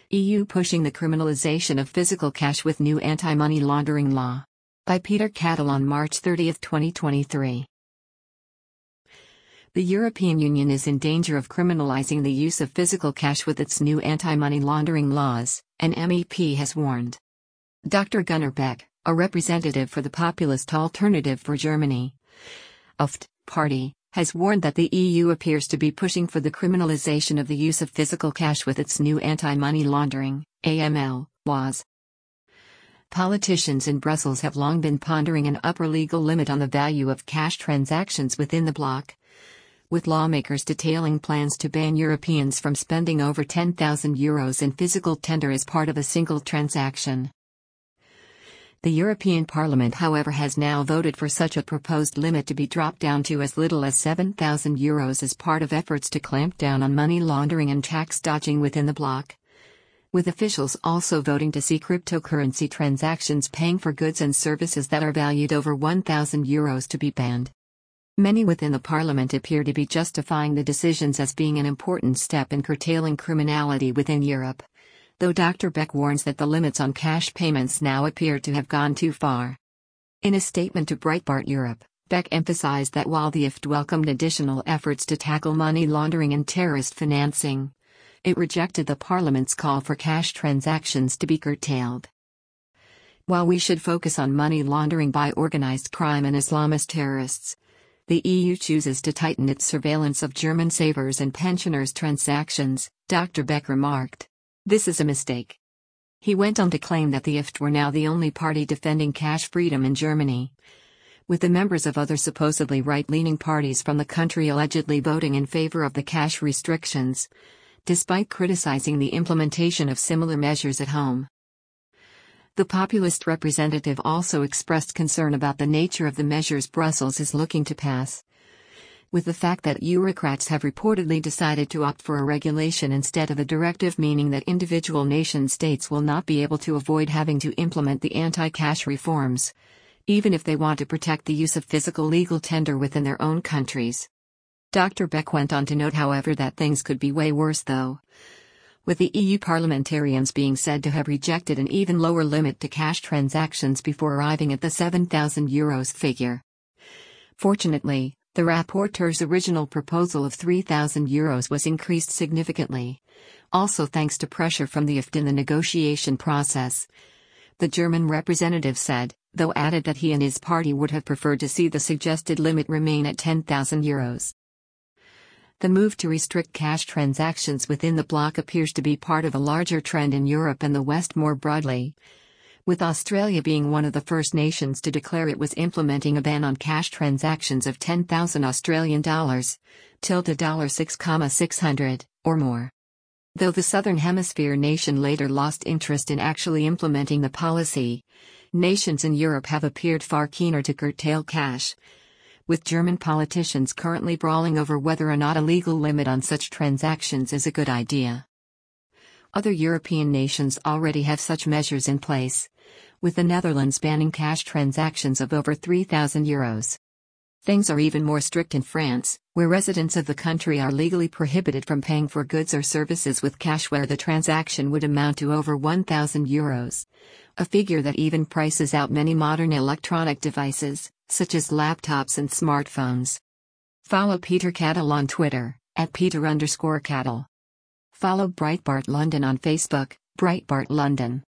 EU pushing the criminalization of physical cash with new anti-money laundering law. By Peter Cattle on March 30, 2023. The European Union is in danger of criminalizing the use of physical cash with its new anti-money laundering laws, an MEP has warned. Dr. Gunnar Beck, a representative for the populist Alternative for Germany (AfD) party, has warned that the EU appears to be pushing for the criminalization of the use of physical cash with its new anti-money laundering (AML) laws. Politicians in Brussels have long been pondering an upper legal limit on the value of cash transactions within the bloc, with lawmakers detailing plans to ban Europeans from spending over €10,000 in physical tender as part of a single transaction. The European Parliament, however, has now voted for such a proposed limit to be dropped down to as little as €7,000 as part of efforts to clamp down on money laundering and tax dodging within the bloc, with officials also voting to see cryptocurrency transactions paying for goods and services that are valued over €1,000 to be banned. Many within the parliament appear to be justifying the decisions as being an important step in curtailing criminality within Europe, though Dr. Beck warns that the limits on cash payments now appear to have gone too far. In a statement to Breitbart Europe, Beck emphasized that while the AfD welcomed additional efforts to tackle money laundering and terrorist financing, it rejected the Parliament's call for cash transactions to be curtailed. While we should focus on money laundering by organized crime and Islamist terrorists, the EU chooses to tighten its surveillance of German savers and pensioners' transactions, Dr. Beck remarked. This is a mistake. He went on to claim that the AfD were now the only party defending cash freedom in Germany, with the members of other supposedly right-leaning parties from the country allegedly voting in favor of the cash restrictions, despite criticizing the implementation of similar measures at home. The populist representative also expressed concern about the nature of the measures Brussels is looking to pass, with the fact that bureaucrats have reportedly decided to opt for a regulation instead of a directive, meaning that individual nation-states will not be able to avoid having to implement the anti-cash reforms, even if they want to protect the use of physical legal tender within their own countries. Dr. Beck went on to note, however, that things could be way worse though, with the EU parliamentarians being said to have rejected an even lower limit to cash transactions before arriving at the €7,000 figure. Fortunately, the rapporteur's original proposal of €3,000 was increased significantly, also thanks to pressure from the AfD in the negotiation process, the German representative said, though added that he and his party would have preferred to see the suggested limit remain at €10,000. The move to restrict cash transactions within the bloc appears to be part of a larger trend in Europe and the West more broadly, with Australia being one of the first nations to declare it was implementing a ban on cash transactions of $10,000 till $6,600 or more. Though the Southern Hemisphere nation later lost interest in actually implementing the policy, nations in Europe have appeared far keener to curtail cash, with German politicians currently brawling over whether or not a legal limit on such transactions is a good idea. Other European nations already have such measures in place, with the Netherlands banning cash transactions of over €3,000. Things are even more strict in France, where residents of the country are legally prohibited from paying for goods or services with cash where the transaction would amount to over €1,000, a figure that even prices out many modern electronic devices, such as laptops and smartphones. Follow Peter Cattle on Twitter, @Peter_Cattle. Follow Breitbart London on Facebook, Breitbart London.